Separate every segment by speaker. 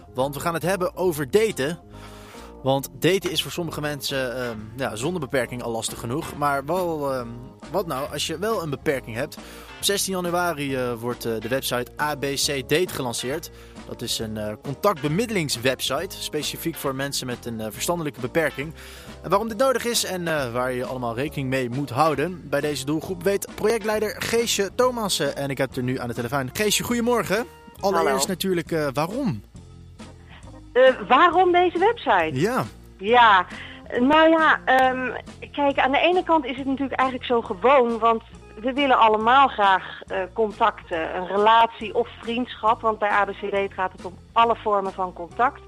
Speaker 1: Want we gaan het hebben over daten. Want daten is voor sommige mensen zonder beperking al lastig genoeg. Maar wat nou als je wel een beperking hebt? Op 16 januari wordt de website ABC Date gelanceerd. Dat is een contactbemiddelingswebsite, specifiek voor mensen met een verstandelijke beperking. En waarom dit nodig is en waar je allemaal rekening mee moet houden bij deze doelgroep weet projectleider Geesje Thomassen. En ik heb er nu aan de telefoon. Geesje, goedemorgen. Allereerst
Speaker 2: Hallo.
Speaker 1: natuurlijk, waarom?
Speaker 2: Waarom deze website?
Speaker 1: Ja.
Speaker 2: Ja, kijk, aan de ene kant is het natuurlijk eigenlijk zo gewoon, want we willen allemaal graag contacten, een relatie of vriendschap, want bij ABCD gaat het om alle vormen van contact.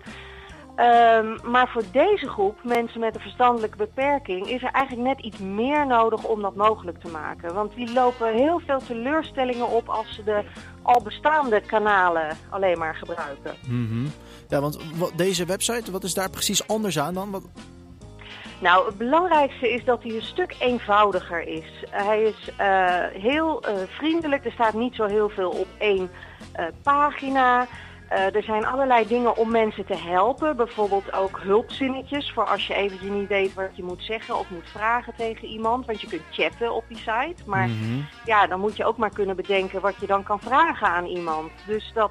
Speaker 2: Maar voor deze groep, mensen met een verstandelijke beperking, is er eigenlijk net iets meer nodig om dat mogelijk te maken. Want die lopen heel veel teleurstellingen op als ze de al bestaande kanalen alleen maar gebruiken.
Speaker 1: Mm-hmm. Ja, want deze website, wat is daar precies anders aan dan?
Speaker 2: Nou, het belangrijkste is dat hij een stuk eenvoudiger is. Hij is heel vriendelijk, er staat niet zo heel veel op één pagina. Er zijn allerlei dingen om mensen te helpen. Bijvoorbeeld ook hulpzinnetjes voor als je even niet weet wat je moet zeggen of moet vragen tegen iemand. Want je kunt chatten op die site. Maar ja, dan moet je ook maar kunnen bedenken wat je dan kan vragen aan iemand. Dus dat,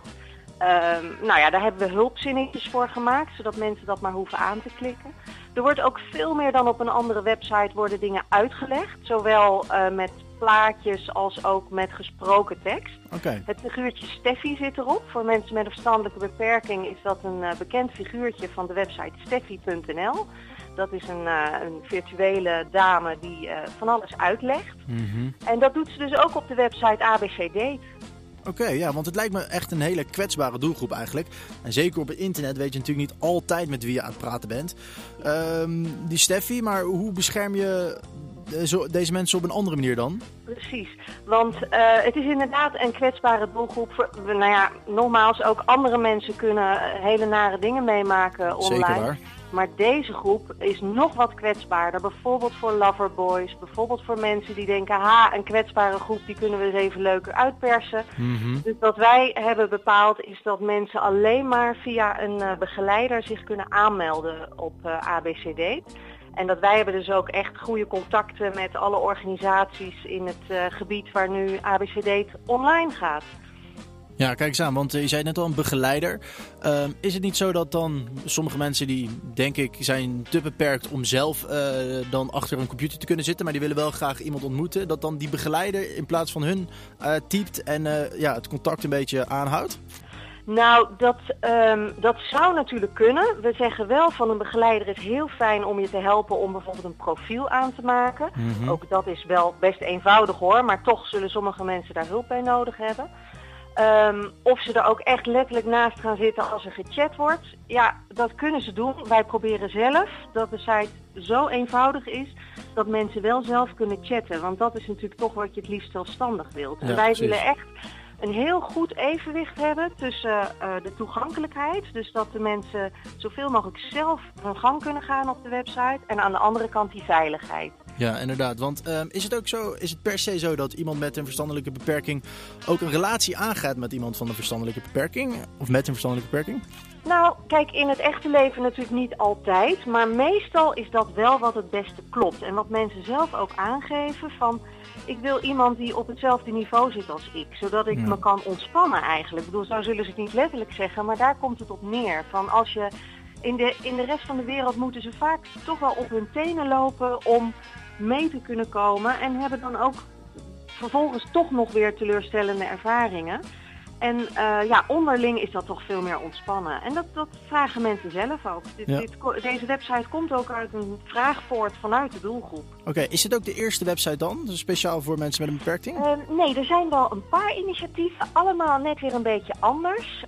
Speaker 2: daar hebben we hulpzinnetjes voor gemaakt, zodat mensen dat maar hoeven aan te klikken. Er wordt ook veel meer dan op een andere website worden dingen uitgelegd. Zowel met plaatjes als ook met gesproken tekst.
Speaker 1: Okay.
Speaker 2: Het figuurtje Steffi zit erop. Voor mensen met een verstandelijke beperking is dat een bekend figuurtje van de website steffi.nl. Dat is een virtuele dame die van alles uitlegt.
Speaker 1: Mm-hmm.
Speaker 2: En dat doet ze dus ook op de website ABC Date.
Speaker 1: Oké, ja, want het lijkt me echt een hele kwetsbare doelgroep eigenlijk. En zeker op het internet weet je natuurlijk niet altijd met wie je aan het praten bent. Die Steffi, maar hoe bescherm je deze mensen op een andere manier dan?
Speaker 2: Precies, want het is inderdaad een kwetsbare doelgroep. Nogmaals, ook andere mensen kunnen hele nare dingen meemaken online.
Speaker 1: Zeker waar.
Speaker 2: Maar deze groep is nog wat kwetsbaarder. Bijvoorbeeld voor loverboys, bijvoorbeeld voor mensen die denken, een kwetsbare groep, die kunnen we eens even leuker uitpersen.
Speaker 1: Mm-hmm.
Speaker 2: Dus wat wij hebben bepaald is dat mensen alleen maar via een begeleider zich kunnen aanmelden op ABCD. En dat wij hebben dus ook echt goede contacten met alle organisaties in het gebied waar nu ABCD online gaat.
Speaker 1: Ja, kijk eens aan, want je zei net al een begeleider. Is het niet zo dat dan sommige mensen die, denk ik, zijn te beperkt om zelf dan achter een computer te kunnen zitten, maar die willen wel graag iemand ontmoeten, dat dan die begeleider in plaats van hun typt en het contact een beetje aanhoudt?
Speaker 2: Nou, dat zou natuurlijk kunnen. We zeggen wel van een begeleider is heel fijn om je te helpen om bijvoorbeeld een profiel aan te maken.
Speaker 1: Mm-hmm.
Speaker 2: Ook dat is wel best eenvoudig hoor, maar toch zullen sommige mensen daar hulp bij nodig hebben. Of ze er ook echt letterlijk naast gaan zitten als er gechat wordt. Ja, dat kunnen ze doen. Wij proberen zelf dat de site zo eenvoudig is dat mensen wel zelf kunnen chatten. Want dat is natuurlijk toch wat je het liefst zelfstandig wilt.
Speaker 1: Ja,
Speaker 2: en wij
Speaker 1: precies.
Speaker 2: willen echt een heel goed evenwicht hebben tussen de toegankelijkheid. Dus dat de mensen zoveel mogelijk zelf hun gang kunnen gaan op de website. En aan de andere kant die veiligheid.
Speaker 1: Ja, inderdaad. Want is het ook zo, is het per se zo dat iemand met een verstandelijke beperking ook een relatie aangaat met iemand van een verstandelijke beperking? Of met een verstandelijke beperking?
Speaker 2: Nou, kijk, in het echte leven natuurlijk niet altijd. Maar meestal is dat wel wat het beste klopt. En wat mensen zelf ook aangeven van, ik wil iemand die op hetzelfde niveau zit als ik. Zodat ik me kan ontspannen eigenlijk. Ik bedoel, zo zullen ze het niet letterlijk zeggen, maar daar komt het op neer. Van als je in de rest van de wereld moeten ze vaak toch wel op hun tenen lopen om mee te kunnen komen. En hebben dan ook vervolgens toch nog weer teleurstellende ervaringen. En onderling is dat toch veel meer ontspannen. En dat vragen mensen zelf ook. Deze website komt ook uit een vraag voort vanuit de doelgroep.
Speaker 1: Oké, is het ook de eerste website dan? Dus speciaal voor mensen met een beperking?
Speaker 2: Nee, er zijn wel een paar initiatieven. Allemaal net weer een beetje anders.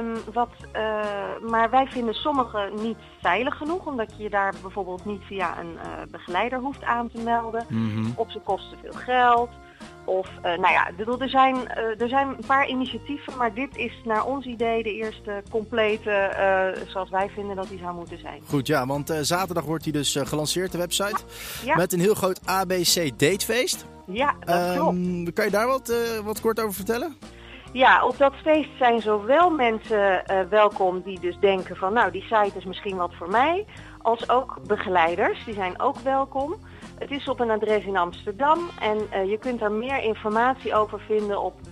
Speaker 2: Maar wij vinden sommige niet veilig genoeg. Omdat je daar bijvoorbeeld niet via een begeleider hoeft aan te melden.
Speaker 1: Mm-hmm.
Speaker 2: Of ze kosten veel geld. Of, er zijn een paar initiatieven, maar dit is naar ons idee de eerste complete, zoals wij vinden dat die zou moeten zijn.
Speaker 1: Goed, ja, want zaterdag wordt die dus gelanceerd, de website.
Speaker 2: Ja.
Speaker 1: Met een heel groot ABC Datefeest.
Speaker 2: Ja, dat klopt.
Speaker 1: Kan je daar wat kort over vertellen?
Speaker 2: Ja, op dat feest zijn zowel mensen welkom die dus denken van nou die site is misschien wat voor mij, als ook begeleiders, die zijn ook welkom. Het is op een adres in Amsterdam en je kunt daar meer informatie over vinden op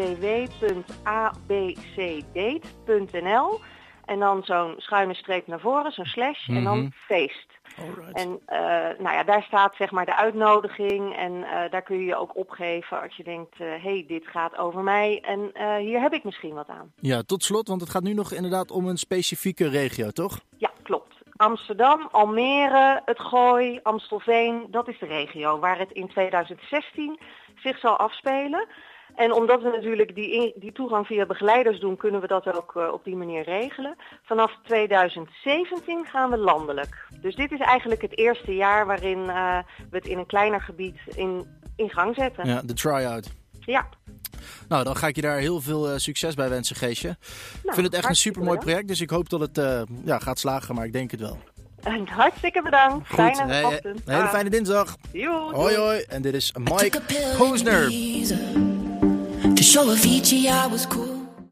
Speaker 2: www.abcdate.nl en dan zo'n schuine streep naar voren, zo'n slash en dan feest.
Speaker 1: Alright.
Speaker 2: En daar staat zeg maar de uitnodiging en daar kun je je ook opgeven als je denkt, hey, dit gaat over mij en hier heb ik misschien wat aan.
Speaker 1: Ja, tot slot, want het gaat nu nog inderdaad om een specifieke regio, toch?
Speaker 2: Ja, klopt. Amsterdam, Almere, het Gooi, Amstelveen, dat is de regio waar het in 2016 zich zal afspelen. En omdat we natuurlijk die toegang via begeleiders doen, kunnen we dat ook op die manier regelen. Vanaf 2017 gaan we landelijk. Dus dit is eigenlijk het eerste jaar waarin we het in een kleiner gebied in gang zetten.
Speaker 1: Ja, de try-out.
Speaker 2: Ja.
Speaker 1: Nou, dan ga ik je daar heel veel succes bij wensen, Geesje. Ik vind het echt een supermooi project, dus ik hoop dat het gaat slagen, maar ik denk het wel.
Speaker 2: Hartstikke bedankt.
Speaker 1: Goed,
Speaker 2: Fijne ochtend.
Speaker 1: een hele fijne dinsdag.
Speaker 2: Joe,
Speaker 1: Hoi hoi, en dit is Mike Posner.
Speaker 3: To show Avicii I was cool.